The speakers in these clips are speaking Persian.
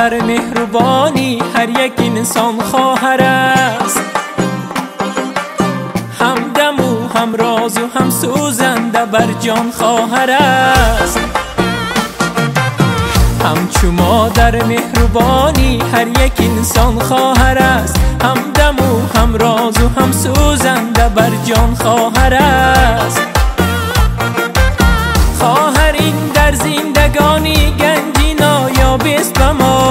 در مهربانی هر یک انسان خواهر است، همدم و هم راز و هم سوزنده بر جان خواهر است. همچو ما در مهربانی هر یک انسان خواهر است، همدم و هم راز و هم سوزنده بر جان خواهر است. خواهرین در زندگانی گنجی نایاب است به ما،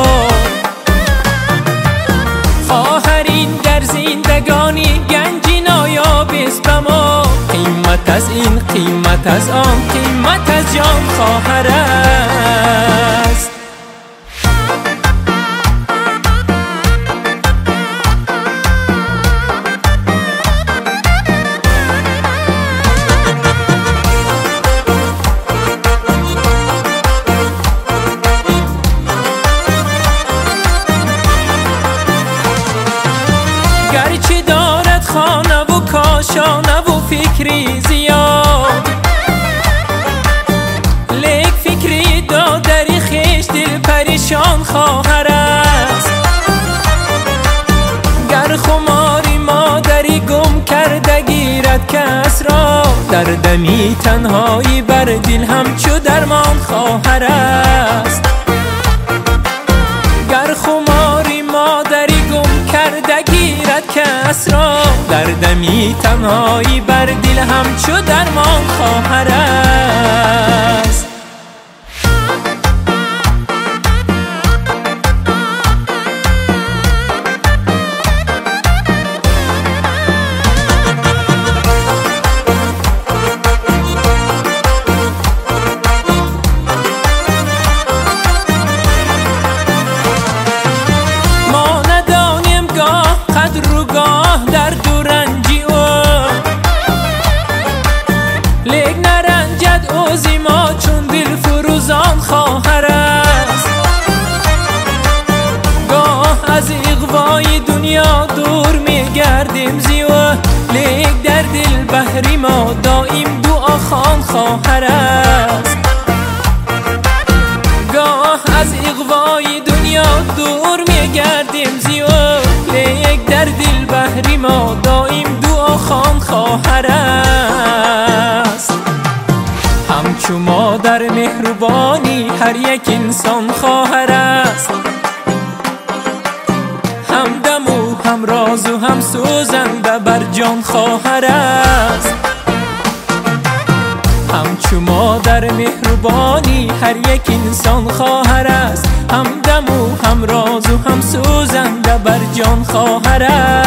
خواهرین در زندگانی گنجی نایاب است به ما. قیمت از این قیمت از آن قیمت از جان خواهر است. گرچه دارد خانه و کاشانه و فکری زیاد، لیک فکری دادری خیش دل پریشان خواهر است. گر خماری مادری گم کرده گیرد کس را، در دمی تنهایی بر دل همچو درمان خواهر است. گر خماری مادری گم کرده گیرد کس را، در دمی تنهایی بر دل همچو درمان خواهر است. در دو رنجی او لیک نرنجد اوزی ما چون دل فروزان خواهر است. گاه از اغوای دنیا دور می گردیم زیو، لیک در دل بحری ما دائم دعا خوان خواهر است. گاه از اغوای دنیا دور می گردیم زیو، لیک در دل بحری ما دائم دعا خوان خواهر است. همچو ما در مهربانی هر یک انسان خواهر است، همدم و هم راز و هم سوزنده بر جان خواهر است. همچو ما در مهربانی هر یک انسان خواهر است، همدم و هم راز و هم سوزنده بر جان خواهر است.